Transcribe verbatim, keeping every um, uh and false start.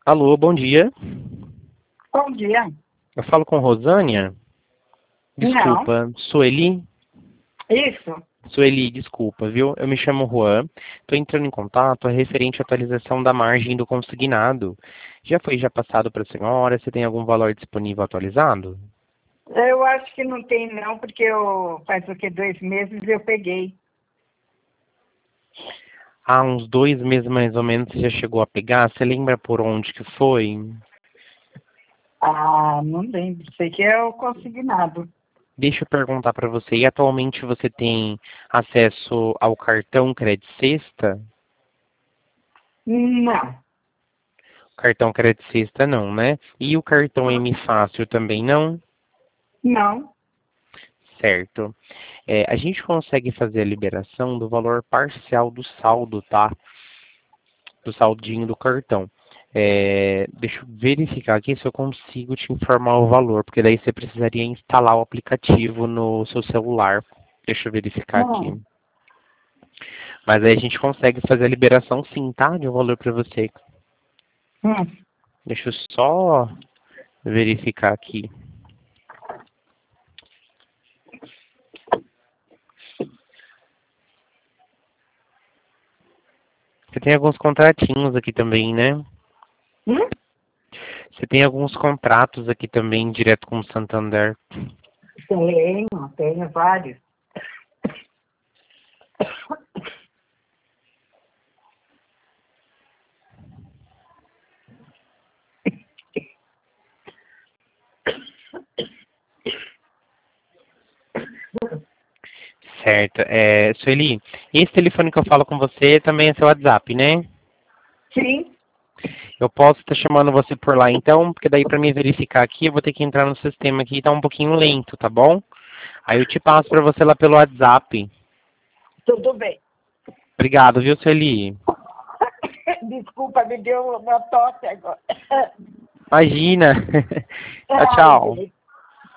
Alô, bom dia. Bom dia. Eu falo com Rosânia? Não. Desculpa, Sueli? Isso. Sueli, desculpa, viu? Eu me chamo Juan. Estou entrando em contato referente à atualização da margem do consignado. Já foi já passado para a senhora? Você tem algum valor disponível atualizado? Eu acho que não tem não, porque eu faz o que, dois meses eu peguei. Há uns dois meses mais ou menos você já chegou a pegar? Você lembra por onde que foi? Ah, não lembro. Sei que é o consignado. Deixa eu perguntar para você. E atualmente você tem acesso ao cartão Credit Sexta? Não. Cartão Credit Sexta não, né? E o cartão M Fácil também não? Não. Certo. É, a gente consegue fazer a liberação do valor parcial do saldo, tá? Do saldinho do cartão. É, deixa eu verificar aqui se eu consigo te informar o valor, porque daí você precisaria instalar o aplicativo no seu celular. Deixa eu verificar aqui. Hum. Mas aí a gente consegue fazer a liberação sim, tá? De um valor para você. Hum. Deixa eu só verificar aqui. Você tem alguns contratinhos aqui também, né? Hum? Você tem alguns contratos aqui também, direto com o Santander. Tenho, tenho vários. Certo. É, Sueli, esse telefone que eu falo com você também é seu WhatsApp, né? Sim. Eu posso estar chamando você por lá então, porque daí para mim verificar aqui, eu vou ter que entrar no sistema aqui e tá um pouquinho lento, tá bom? Aí eu te passo para você lá pelo WhatsApp. Tudo bem. Obrigado, viu, Sueli? Desculpa, me deu uma tosse agora. Imagina. Tchau, Ai, tchau. gente.